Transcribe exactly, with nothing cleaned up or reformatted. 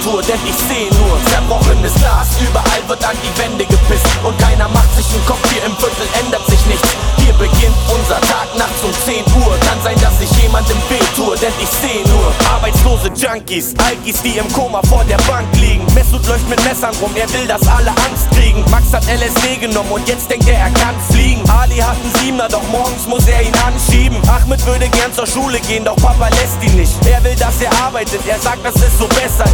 Tour, denn ich seh nur zerbrochenes Glas. Überall wird an die Wände gepisst und keiner macht sich einen Kopf, hier im Viertel ändert sich nichts. Hier beginnt unser Tag nachts um zehn Uhr. Kann sein, dass ich jemandem wehtue, denn ich seh nur arbeitslose Junkies, Alkis, die im Koma vor der Bank liegen. Mesut läuft mit Messern rum, er will, dass alle Angst kriegen. Max hat L S D genommen und jetzt denkt er, er kann fliegen. Ali hat einen Siebener, doch morgens muss er ihn anschieben. Ahmed würde gern zur Schule gehen, doch Papa lässt ihn nicht. Er will, dass er arbeitet, er sagt, das ist so besser.